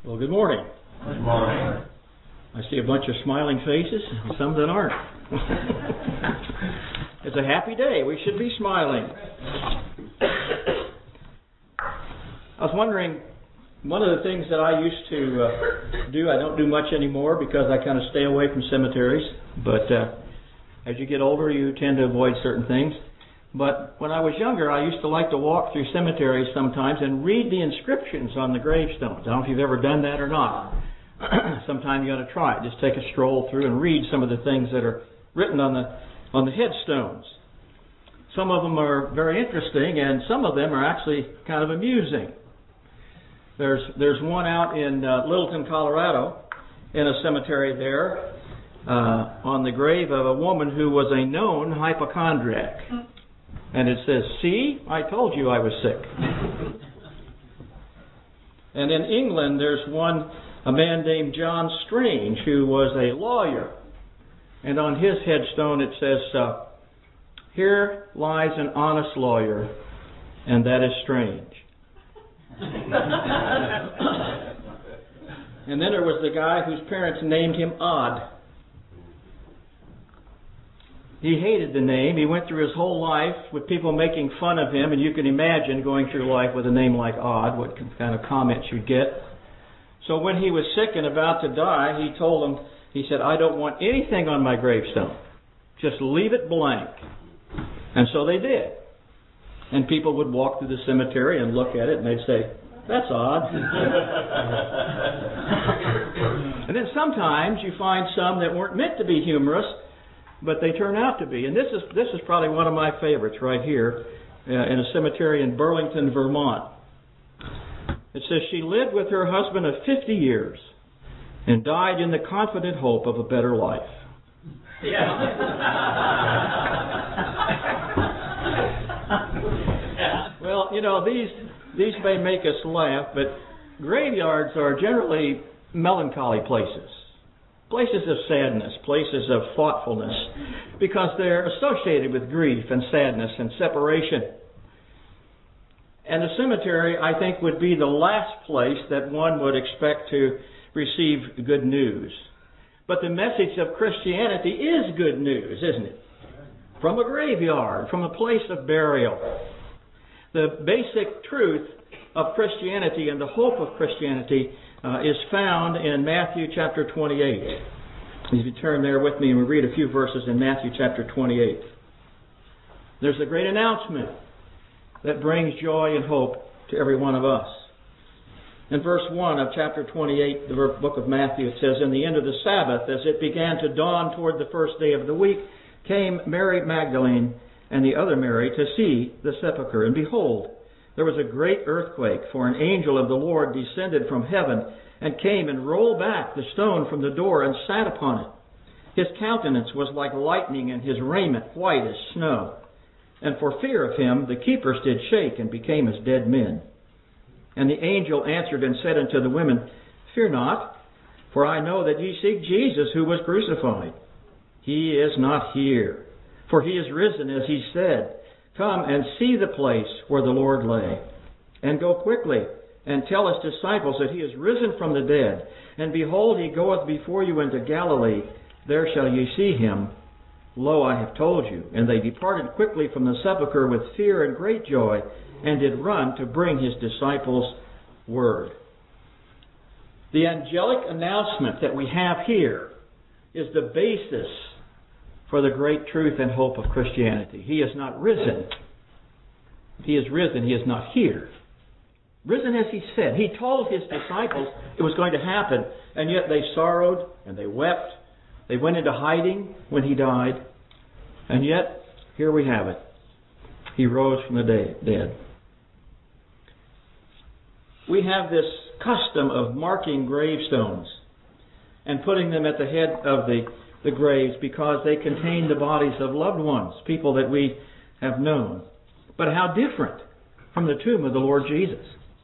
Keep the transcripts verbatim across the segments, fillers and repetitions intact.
Well, good morning. Good morning. I see a bunch of smiling faces and some that aren't. It's a happy day. We should be smiling. I was wondering, one of the things that I used to uh, do, I don't do much anymore because I kind of stay away from cemeteries. But uh, as you get older, you tend to avoid certain things. But when I was younger, I used to like to walk through cemeteries sometimes and read the inscriptions on the gravestones. I don't know if you've ever done that or not. Sometime you ought to try it. Just take a stroll through and read some of the things that are written on the on the headstones. Some of them are very interesting, and some of them are actually kind of amusing. There's there's one out in uh, Littleton, Colorado, in a cemetery there, uh, on the grave of a woman who was a known hypochondriac. And it says, "See, I told you I was sick." And in England, there's one, a man named John Strange, who was a lawyer. And on his headstone it says, uh, "Here lies an honest lawyer, and that is strange." And then there was the guy whose parents named him Odd. He hated the name. He went through his whole life with people making fun of him, and you can imagine going through life with a name like Odd, what kind of comments you'd get. So when he was sick and about to die, he told them, he said, "I don't want anything on my gravestone. Just leave it blank." And so they did. And people would walk through the cemetery and look at it, and they'd say, "That's odd." And then sometimes you find some that weren't meant to be humorous, but they turn out to be. And this is this is probably one of my favorites right here uh, in a cemetery in Burlington, Vermont. It says, "She lived with her husband of fifty years and died in the confident hope of a better life." Yeah. Well, you know, these these may make us laugh, but graveyards are generally melancholy places. Places of sadness, places of thoughtfulness, because they're associated with grief and sadness and separation. And the cemetery, I think, would be the last place that one would expect to receive good news. But the message of Christianity is good news, isn't it? From a graveyard, from a place of burial. The basic truth of Christianity and the hope of Christianity uh, is found in Matthew chapter twenty-eight. If you turn there with me and we read a few verses in Matthew chapter twenty-eight. There's a great announcement that brings joy and hope to every one of us. In verse one of chapter twenty-eight, the book of Matthew, it says, "In the end of the Sabbath, as it began to dawn toward the first day of the week, came Mary Magdalene and the other Mary to see the sepulchre. And behold, there was a great earthquake, for an angel of the Lord descended from heaven and came and rolled back the stone from the door and sat upon it. His countenance was like lightning and his raiment white as snow. And for fear of him, the keepers did shake and became as dead men. And the angel answered and said unto the women, Fear not, for I know that ye seek Jesus who was crucified. He is not here, for he is risen as he said. Come and see the place where the Lord lay. And go quickly and tell his disciples that he is risen from the dead. And behold, he goeth before you into Galilee. There shall ye see him. Lo, I have told you. And they departed quickly from the sepulchre with fear and great joy, and did run to bring his disciples word." The angelic announcement that we have here is the basis for the great truth and hope of Christianity. He is not risen. He is risen. He is not here. Risen as he said. He told his disciples it was going to happen, and yet they sorrowed and they wept. They went into hiding when he died, and yet here we have it. He rose from the dead. We have this custom of marking gravestones and putting them at the head of the, the graves because they contain the bodies of loved ones, people that we have known. But how different from the tomb of the Lord Jesus.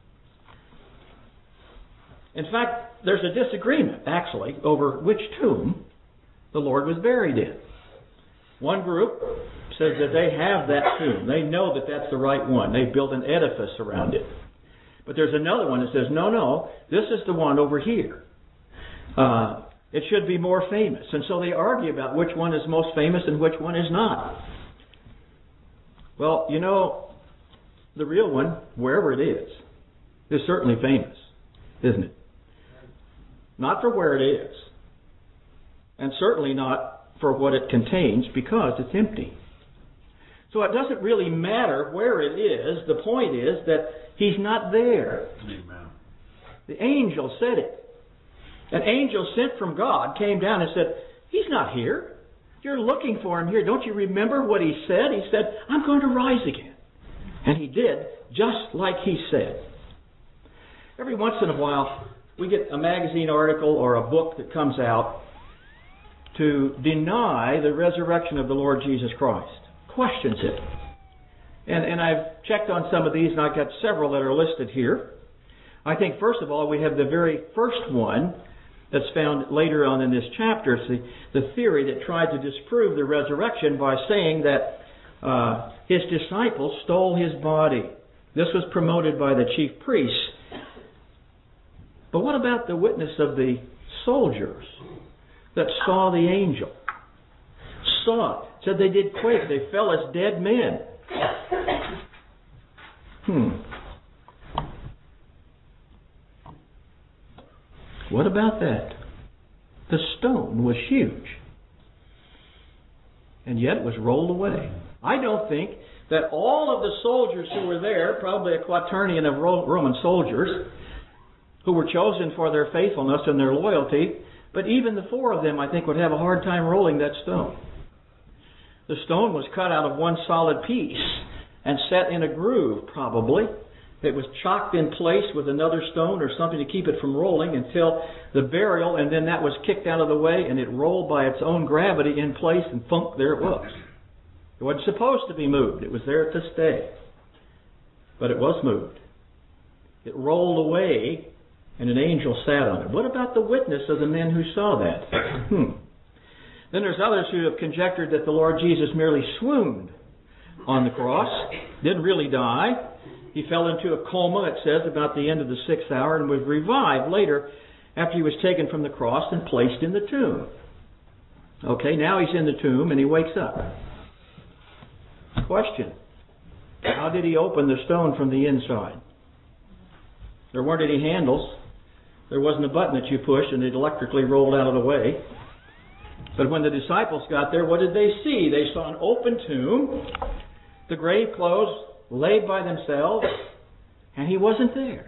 In fact, there's a disagreement, actually, over which tomb the Lord was buried in. One group says that they have that tomb. They know that that's the right one. They've built an edifice around it. But there's another one that says, no, no, this is the one over here. Uh, it should be more famous. And so they argue about which one is most famous and which one is not. Well, you know, the real one, wherever it is, is certainly famous, isn't it? Not for where it is. And certainly not for what it contains, because it's empty. So it doesn't really matter where it is. The point is that He's not there. Amen. The angel said it. An angel sent from God came down and said, He's not here. You're looking for Him here. Don't you remember what He said? He said, I'm going to rise again. And He did, just like He said. Every once in a while, we get a magazine article or a book that comes out to deny the resurrection of the Lord Jesus Christ. Questions it. And, and I've checked on some of these, and I've got several that are listed here. I think, first of all, we have the very first one that's found later on in this chapter. It's the, the theory that tried to disprove the resurrection by saying that uh, His disciples stole His body. This was promoted by the chief priests. But what about the witness of the soldiers that saw the angel? Saw it. Said they did quake. They fell as dead men. Hmm. What about that? The stone was huge. And yet it was rolled away. I don't think that all of the soldiers who were there, probably a quaternion of Roman soldiers, who were chosen for their faithfulness and their loyalty, but even the four of them, I think, would have a hard time rolling that stone. The stone was cut out of one solid piece and set in a groove, probably. It was chocked in place with another stone or something to keep it from rolling until the burial, and then that was kicked out of the way, and it rolled by its own gravity in place, and thunk, there it was. It wasn't supposed to be moved. It was there to stay. But it was moved. It rolled away, and an angel sat on it. What about the witness of the men who saw that? Hmm. Then there's others who have conjectured that the Lord Jesus merely swooned on the cross, didn't really die. He fell into a coma, it says, about the end of the sixth hour, and was revived later after He was taken from the cross and placed in the tomb. Okay, now He's in the tomb and He wakes up. Question. How did He open the stone from the inside? There weren't any handles. There wasn't a button that you pushed and it electrically rolled out of the way. But when the disciples got there, what did they see? They saw an open tomb, the grave clothes laid by themselves, and He wasn't there.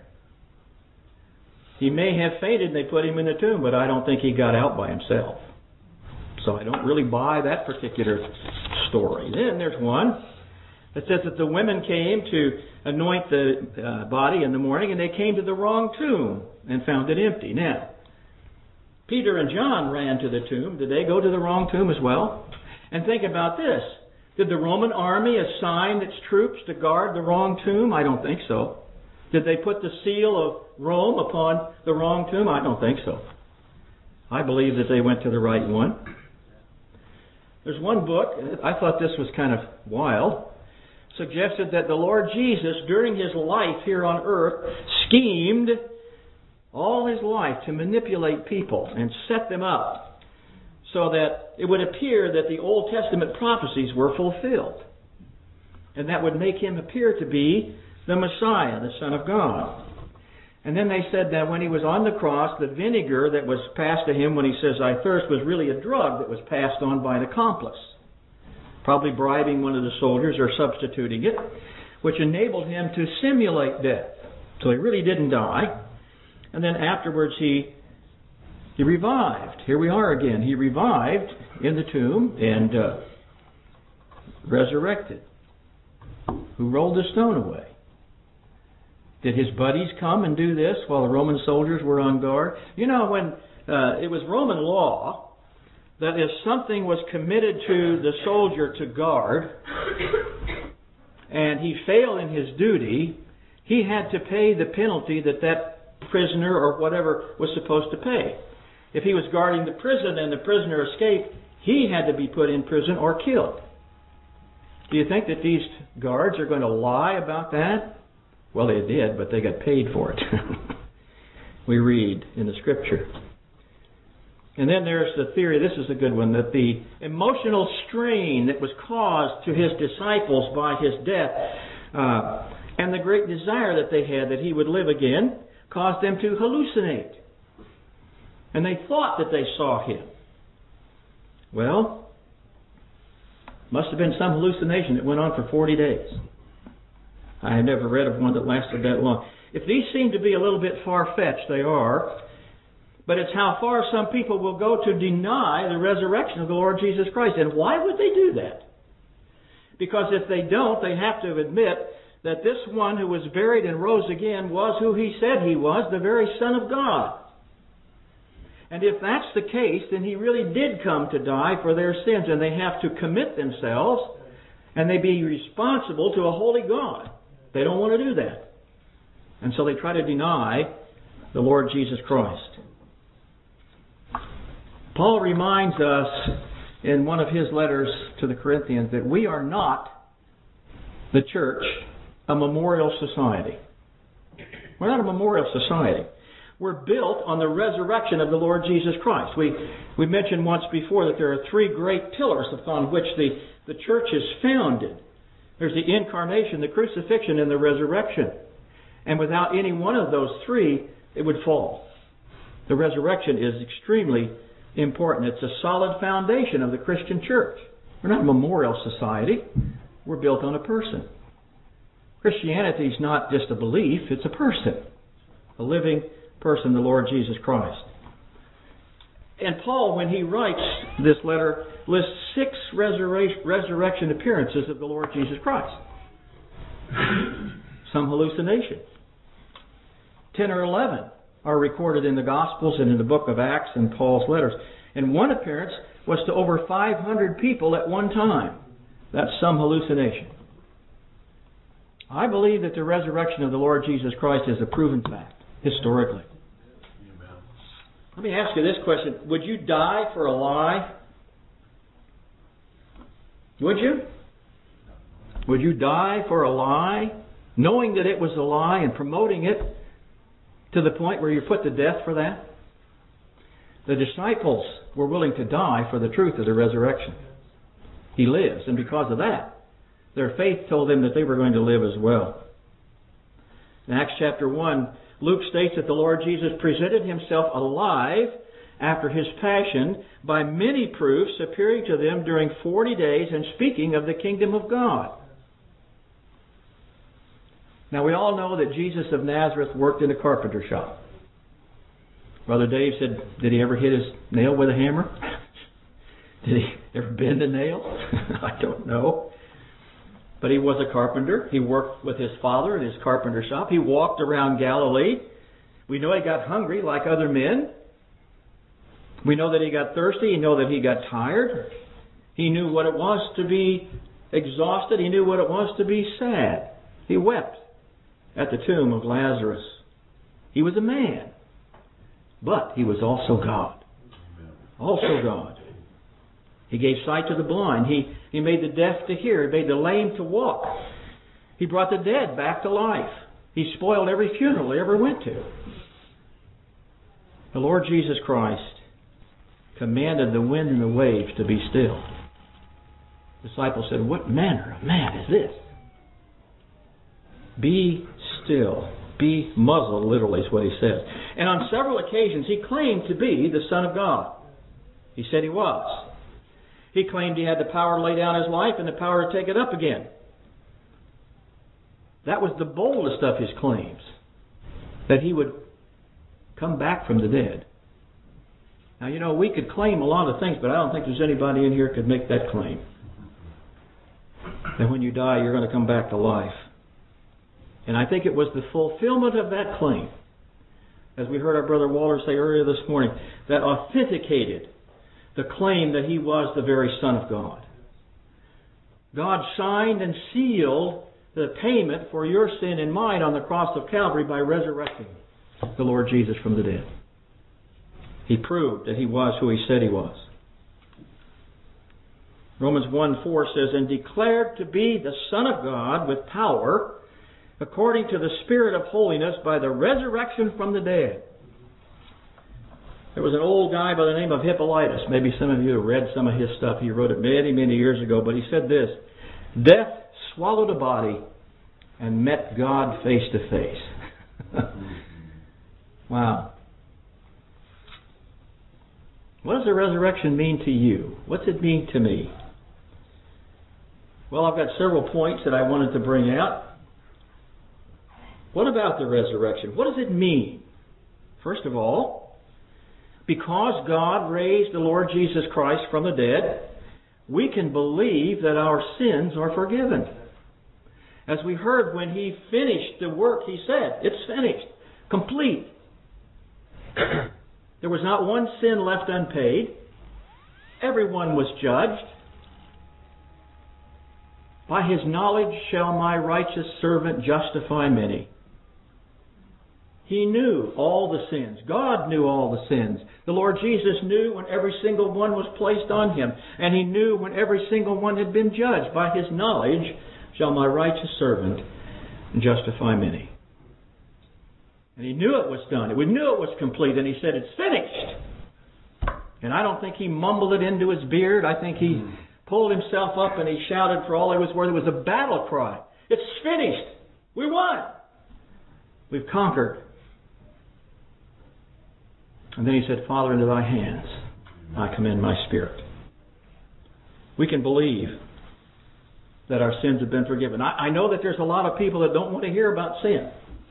He may have fainted and they put Him in the tomb, but I don't think He got out by Himself. So I don't really buy that particular story. Then there's one that says that the women came to anoint the uh, body in the morning, and they came to the wrong tomb and found it empty. Now, Peter and John ran to the tomb. Did they go to the wrong tomb as well? And think about this. Did the Roman army assign its troops to guard the wrong tomb? I don't think so. Did they put the seal of Rome upon the wrong tomb? I don't think so. I believe that they went to the right one. There's one book, I thought this was kind of wild, suggested that the Lord Jesus, during His life here on earth, schemed all His life to manipulate people and set them up so that it would appear that the Old Testament prophecies were fulfilled. And that would make Him appear to be the Messiah, the Son of God. And then they said that when He was on the cross, the vinegar that was passed to Him when He says, I thirst, was really a drug that was passed on by an accomplice. Probably bribing one of the soldiers or substituting it, which enabled Him to simulate death. So He really didn't die. And then afterwards He He revived. Here we are again. He revived in the tomb and uh, resurrected. Who rolled the stone away? Did His buddies come and do this while the Roman soldiers were on guard? You know, when uh, it was Roman law that if something was committed to the soldier to guard and he failed in his duty, he had to pay the penalty that that prisoner or whatever was supposed to pay. If he was guarding the prison and the prisoner escaped, he had to be put in prison or killed. Do you think that these guards are going to lie about that? Well, they did, but they got paid for it. We read in the Scripture. And then there's the theory, this is a good one, that the emotional strain that was caused to his disciples by his death uh, and the great desire that they had that he would live again caused them to hallucinate. And they thought that they saw him. Well, must have been some hallucination that went on for forty days. I had never read of one that lasted that long. If these seem to be a little bit far-fetched, they are. But it's how far some people will go to deny the resurrection of the Lord Jesus Christ. And why would they do that? Because if they don't, they have to admit that this one who was buried and rose again was who he said he was, the very Son of God. And if that's the case, then he really did come to die for their sins, and they have to commit themselves, and they be responsible to a holy God. They don't want to do that. And so they try to deny the Lord Jesus Christ. Paul reminds us in one of his letters to the Corinthians that we are not, the church, a memorial society. We're not a memorial society. We're built on the resurrection of the Lord Jesus Christ. We we mentioned once before that there are three great pillars upon which the, the church is founded. There's the incarnation, the crucifixion, and the resurrection. And without any one of those three, it would fall. The resurrection is extremely important. It's a solid foundation of the Christian church. We're not a memorial society. We're built on a person. Christianity is not just a belief, it's a person. A living person, the Lord Jesus Christ. And Paul, when he writes this letter, lists six resurre- resurrection appearances of the Lord Jesus Christ. Some hallucination. Ten or eleven are recorded in the Gospels and in the book of Acts and Paul's letters. And one appearance was to over five hundred people at one time. That's some hallucination. I believe that the resurrection of the Lord Jesus Christ is a proven fact, historically. Let me ask you this question. Would you die for a lie? Would you? Would you die for a lie, knowing that it was a lie and promoting it to the point where you're put to death for that? The disciples were willing to die for the truth of the resurrection. He lives, and because of that, their faith told them that they were going to live as well. In Acts chapter one, Luke states that the Lord Jesus presented himself alive after his passion by many proofs, appearing to them during forty days and speaking of the kingdom of God. Now we all know that Jesus of Nazareth worked in a carpenter shop. Brother Dave said, did he ever hit his nail with a hammer? Did he ever bend a nail? I don't know. But he was a carpenter. He worked with his father in his carpenter shop. He walked around Galilee. We know he got hungry like other men. We know that he got thirsty. We know that he got tired. He knew what it was to be exhausted. He knew what it was to be sad. He wept at the tomb of Lazarus. He was a man. But he was also God. Also God. He gave sight to the blind. He, he made the deaf to hear. He made the lame to walk. He brought the dead back to life. He spoiled every funeral he ever went to. The Lord Jesus Christ commanded the wind and the waves to be still. The disciples said, what manner of man is this? Be still. Be muzzled, literally is what he says. And on several occasions he claimed to be the Son of God. He said he was. He claimed he had the power to lay down his life and the power to take it up again. That was the boldest of his claims, that he would come back from the dead. Now, you know, we could claim a lot of things, but I don't think there's anybody in here who could make that claim. That when you die, you're going to come back to life. And I think it was the fulfillment of that claim, as we heard our brother Walter say earlier this morning, that authenticated the claim that he was the very Son of God. God signed and sealed the payment for your sin and mine on the cross of Calvary by resurrecting the Lord Jesus from the dead. He proved that he was who he said he was. Romans one four says, and declared to be the Son of God with power, according to the Spirit of holiness by the resurrection from the dead. There was an old guy by the name of Hippolytus. Maybe some of you have read some of his stuff. He wrote it many, many years ago. But he said this: death swallowed a body and met God face to face. Wow. What does the resurrection mean to you? What's it mean to me? Well, I've got several points that I wanted to bring out. What about the resurrection? What does it mean? First of all, because God raised the Lord Jesus Christ from the dead, we can believe that our sins are forgiven. As we heard, when He finished the work, He said, it's finished, complete. There was not one sin left unpaid. Everyone was judged. By His knowledge shall my righteous servant justify many. He knew all the sins. God knew all the sins. The Lord Jesus knew when every single one was placed on Him. And He knew when every single one had been judged. By His knowledge shall my righteous servant justify many. And He knew it was done. We knew it was complete. And He said, it's finished. And I don't think He mumbled it into His beard. I think He pulled Himself up and He shouted for all He was worth. It was a battle cry. It's finished. We won. We've conquered. And then He said, Father, into Thy hands I commend my spirit. We can believe that our sins have been forgiven. I, I know that there's a lot of people that don't want to hear about sin.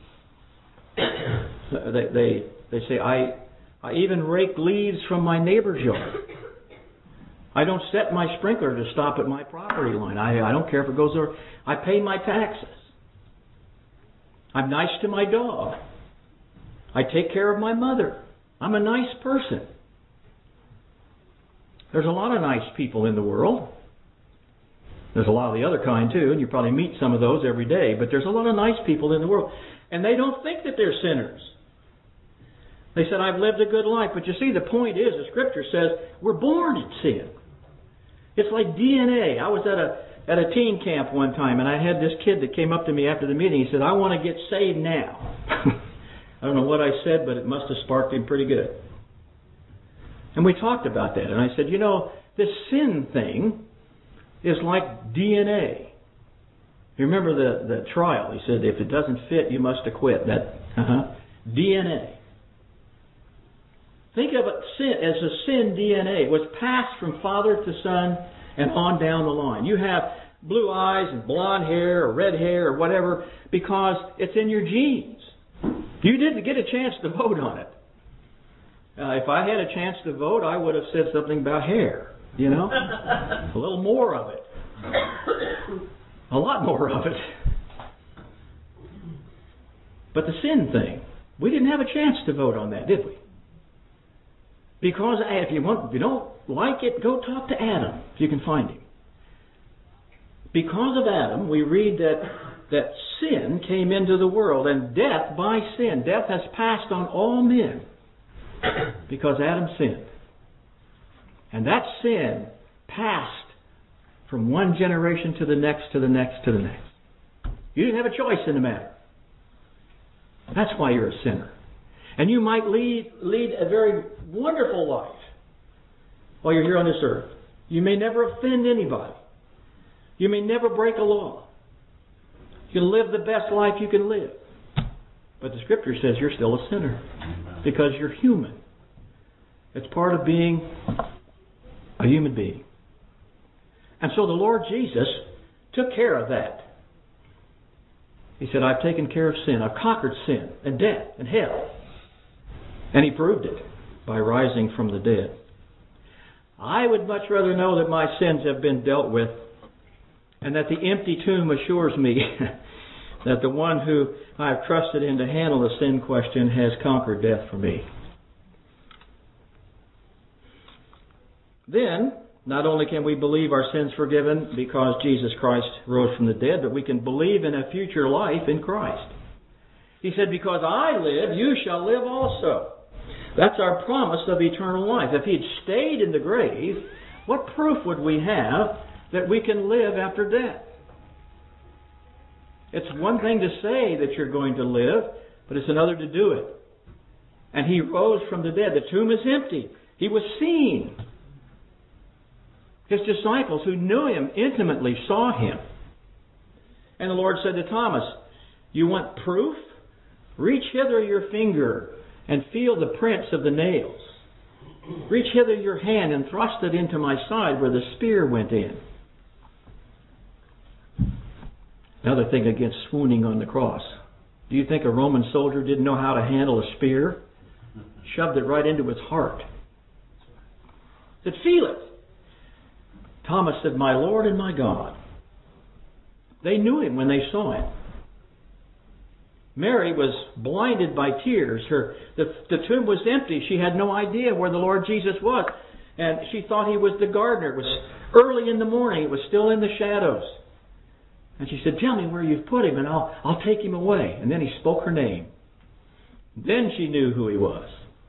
they, they, they say, I, I even rake leaves from my neighbor's yard. I don't set my sprinkler to stop at my property line. I, I don't care if it goes over. I pay my taxes. I'm nice to my dog. I take care of my mother. I'm a nice person. There's a lot of nice people in the world. There's a lot of the other kind too, and you probably meet some of those every day, but there's a lot of nice people in the world. And they don't think that they're sinners. They said, I've lived a good life. But you see, the point is, the Scripture says, we're born in sin. It's like D N A. I was at a at a teen camp one time, and I had this kid that came up to me after the meeting. He said, I want to get saved now. I don't know what I said, but it must have sparked him pretty good. And we talked about that. And I said, you know, this sin thing is like D N A. You remember the, the trial? He said, if it doesn't fit, you must acquit. That uh-huh. D N A. Think of it sin, as a sin D N A. It was passed from father to son and on down the line. You have blue eyes and blonde hair or red hair or whatever because it's in your genes. You didn't get a chance to vote on it. Uh, if I had a chance to vote, I would have said something about hair, you know? A little more of it. A lot more of it. But the sin thing, we didn't have a chance to vote on that, did we? Because if you want, if you don't like it, go talk to Adam, if you can find him. Because of Adam, we read that that sin came into the world, and death by sin. Death has passed on all men because Adam sinned. And that sin passed from one generation to the next, to the next, to the next. You didn't have a choice in the matter. That's why you're a sinner. And you might lead, lead a very wonderful life while you're here on this earth. You may never offend anybody. You may never break a law. You can live the best life you can live. But the Scripture says you're still a sinner because you're human. It's part of being a human being. And so the Lord Jesus took care of that. He said, I've taken care of sin. I've conquered sin and death and hell. And He proved it by rising from the dead. I would much rather know that my sins have been dealt with and that the empty tomb assures me that the one who I have trusted in to handle the sin question has conquered death for me. Then, not only can we believe our sins forgiven because Jesus Christ rose from the dead, but we can believe in a future life in Christ. He said, because I live, you shall live also. That's our promise of eternal life. If He had stayed in the grave, what proof would we have that we can live after death? It's one thing to say that you're going to live, but it's another to do it. And he rose from the dead. The tomb is empty. He was seen. His disciples who knew him intimately saw him. And the Lord said to Thomas, you want proof? Reach hither your finger and feel the prints of the nails. Reach hither your hand and thrust it into my side where the spear went in. Another thing against swooning on the cross. Do you think a Roman soldier didn't know how to handle a spear? Shoved it right into his heart. Said, feel it. Thomas said, my Lord and my God. They knew him when they saw him. Mary was blinded by tears. Her the, the tomb was empty. She had no idea where the Lord Jesus was. And she thought he was the gardener. It was early in the morning. It was still in the shadows. And she said, tell me where you've put him and I'll, I'll take him away. And then he spoke her name. Then she knew who he was.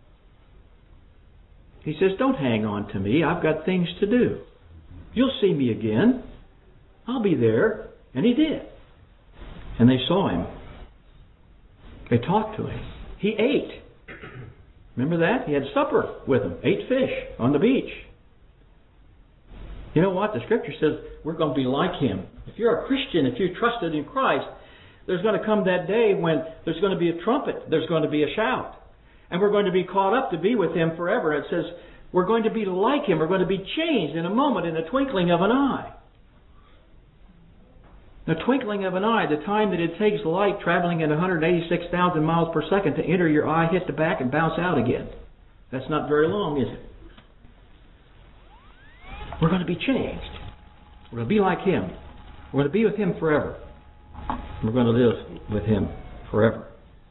He says, don't hang on to me. I've got things to do. You'll see me again. I'll be there. And he did. And they saw him. They talked to him. He ate. Remember that? He had supper with them. Ate fish on the beach. You know what? The Scripture says we're going to be like him. If you're a Christian, if you trusted in Christ, there's going to come that day when there's going to be a trumpet. There's going to be a shout. And we're going to be caught up to be with him forever. It says we're going to be like him. We're going to be changed in a moment, in the twinkling of an eye. The twinkling of an eye, the time that it takes light traveling at one hundred eighty-six thousand miles per second to enter your eye, hit the back, and bounce out again. That's not very long, is it? We're going to be changed. We're going to be like him. We're going to be with him forever. We're going to live with him forever.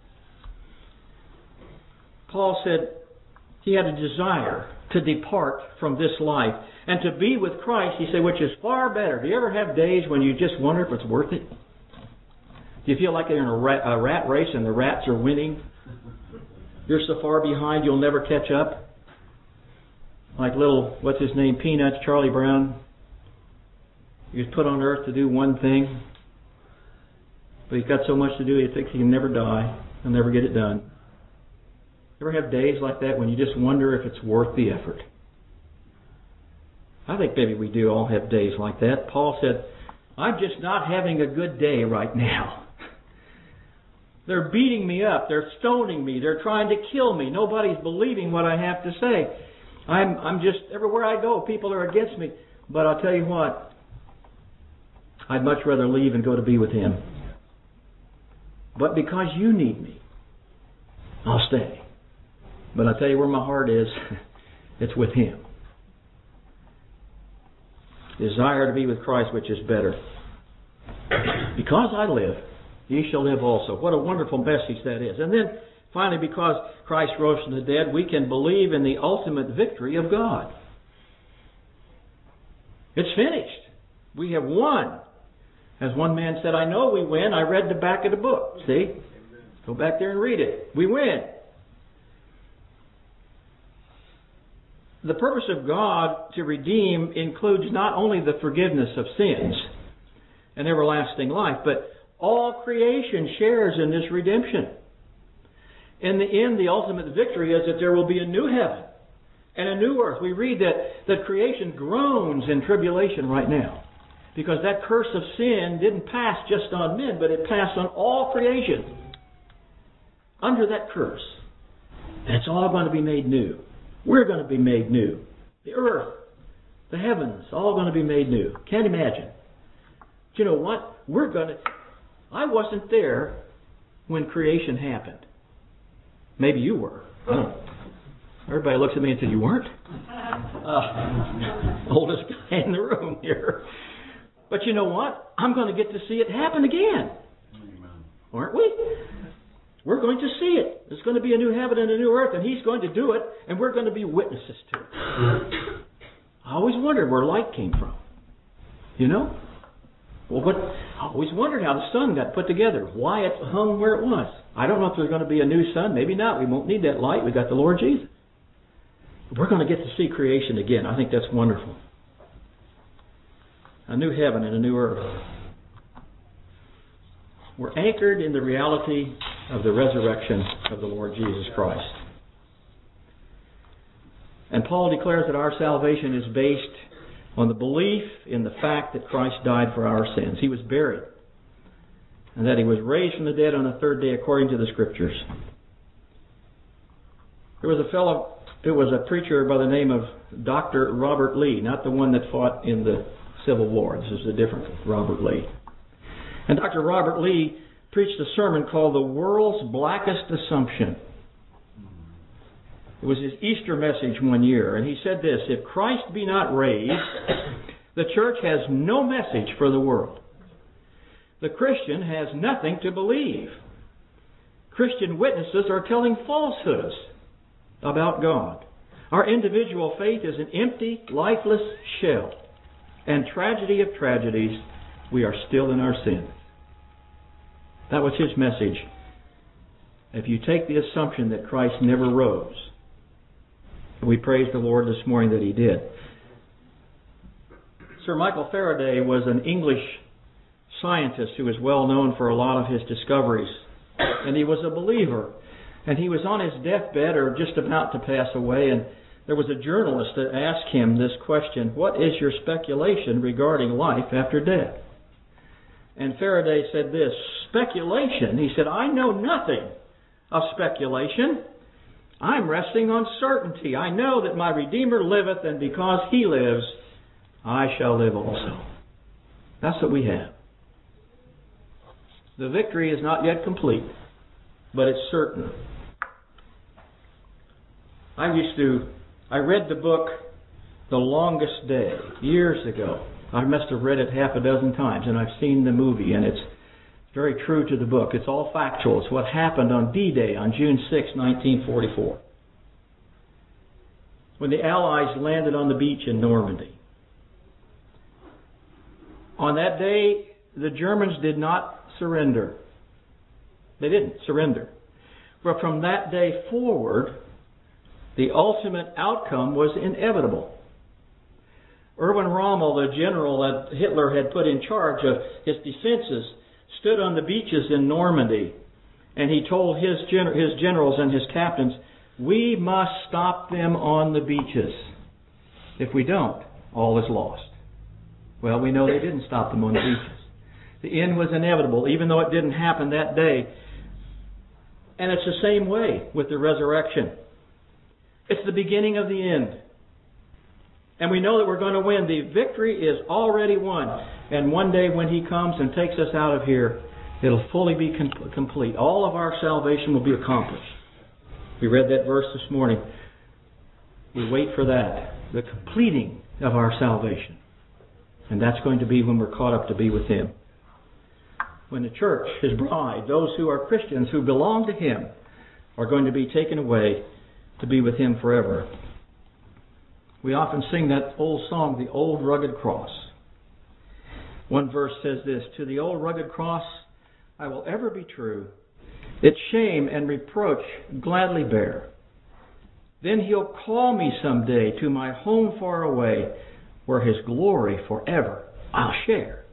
Paul said he had a desire to depart from this life and to be with Christ, he said, which is far better. Do you ever have days when you just wonder if it's worth it? Do you feel like you're in a rat, a rat race and the rats are winning? You're so far behind you'll never catch up? Like little, what's his name, Peanuts, Charlie Brown. He was put on earth to do one thing, but he's got so much to do he thinks he can never die. He'll never get it done. You ever have days like that when you just wonder if it's worth the effort? I think maybe we do all have days like that. Paul said, I'm just not having a good day right now. They're beating me up. They're stoning me. They're trying to kill me. Nobody's believing what I have to say. I'm, I'm just, everywhere I go, people are against me. But I'll tell you what, I'd much rather leave and go to be with him. But because you need me, I'll stay. But I'll tell you where my heart is. It's with him. Desire to be with Christ, which is better. Because I live, ye shall live also. What a wonderful message that is. And then, finally, because Christ rose from the dead, we can believe in the ultimate victory of God. It's finished. We have won. As one man said, I know we win. I read the back of the book. See? Go back there and read it. We win. The purpose of God to redeem includes not only the forgiveness of sins and everlasting life, but all creation shares in this redemption. In the end, the ultimate victory is that there will be a new heaven and a new earth. We read that, that creation groans in tribulation right now because that curse of sin didn't pass just on men, but it passed on all creation under that curse. And it's all going to be made new. We're going to be made new. The earth, the heavens, all going to be made new. Can't imagine. But you know what? We're going to... I wasn't there when creation happened. Maybe you were. I don't know. Everybody looks at me and says, you weren't? Uh, oldest guy in the room here. But you know what? I'm going to get to see it happen again. Aren't we? We're going to see it. There's going to be a new heaven and a new earth, and he's going to do it, and we're going to be witnesses to it. I always wondered where light came from. You know? Well, what? I always wondered how the sun got put together, why it hung where it was. I don't know if there's going to be a new sun. Maybe not. We won't need that light. We've got the Lord Jesus. But we're going to get to see creation again. I think that's wonderful. A new heaven and a new earth. We're anchored in the reality of the resurrection of the Lord Jesus Christ. And Paul declares that our salvation is based on the belief in the fact that Christ died for our sins. He was buried, and that He was raised from the dead on the third day according to the Scriptures. There was a fellow, it was a preacher by the name of Doctor Robert Lee, not the one that fought in the Civil War. This is a different Robert Lee. And Doctor Robert Lee preached a sermon called The World's Blackest Assumption. It was his Easter message one year, and he said this: if Christ be not raised, the church has no message for the world. The Christian has nothing to believe. Christian witnesses are telling falsehoods about God. Our individual faith is an empty, lifeless shell. And tragedy of tragedies, we are still in our sins. That was his message. If you take the assumption that Christ never rose, and we praise the Lord this morning that He did. Sir Michael Faraday was an English scientist who was well known for a lot of his discoveries. And he was a believer. And he was on his deathbed or just about to pass away, and there was a journalist that asked him this question: what is your speculation regarding life after death? And Faraday said this: speculation? He said, I know nothing of speculation. I'm resting on certainty. I know that my Redeemer liveth, and because He lives, I shall live also. That's what we have. The victory is not yet complete, but it's certain. I used to, I read the book The Longest Day years ago. I must have read it half a dozen times, and I've seen the movie, and it's very true to the book. It's all factual. It's what happened on D-Day on June sixth, nineteen forty-four. When the Allies landed on the beach in Normandy. On that day, the Germans did not surrender. They didn't surrender. But from that day forward, the ultimate outcome was inevitable. Erwin Rommel, the general that Hitler had put in charge of his defenses, stood on the beaches in Normandy, and he told his, gen- his generals and his captains, we must stop them on the beaches. If we don't, all is lost. Well, we know they didn't stop them on the beaches. The end was inevitable, even though it didn't happen that day. And it's the same way with the resurrection. It's the beginning of the end. And we know that we're going to win. The victory is already won. And one day when He comes and takes us out of here, it'll fully be com- complete. All of our salvation will be accomplished. We read that verse this morning. We wait for that, the completing of our salvation. And that's going to be when we're caught up to be with Him. When the church, His bride, those who are Christians who belong to Him, are going to be taken away to be with Him forever. We often sing that old song, The Old Rugged Cross. One verse says this: to the old rugged cross I will ever be true, its shame and reproach gladly bear. Then He'll call me someday to my home far away, where His glory forever I'll share.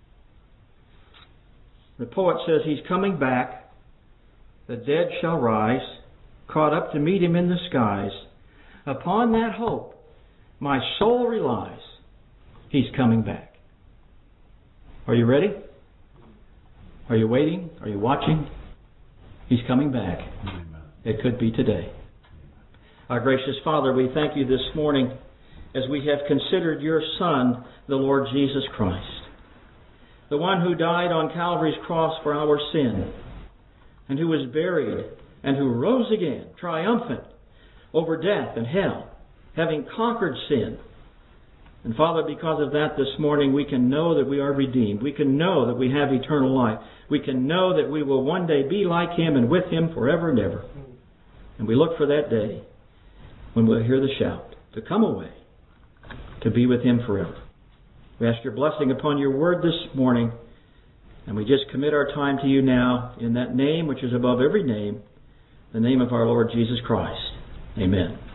The poet says He's coming back, the dead shall rise, caught up to meet Him in the skies. Upon that hope my soul relies. He's coming back. Are you ready? Are you waiting? Are you watching? He's coming back. Amen. It could be today. Our gracious Father, we thank You this morning as we have considered Your Son, the Lord Jesus Christ, the one who died on Calvary's cross for our sin, and who was buried, and who rose again, triumphant over death and hell, having conquered sin. And Father, because of that this morning, we can know that we are redeemed. We can know that we have eternal life. We can know that we will one day be like Him and with Him forever and ever. And we look for that day when we'll hear the shout to come away, to be with Him forever. We ask Your blessing upon Your word this morning, and we just commit our time to You now in that name which is above every name, the name of our Lord Jesus Christ. Amen.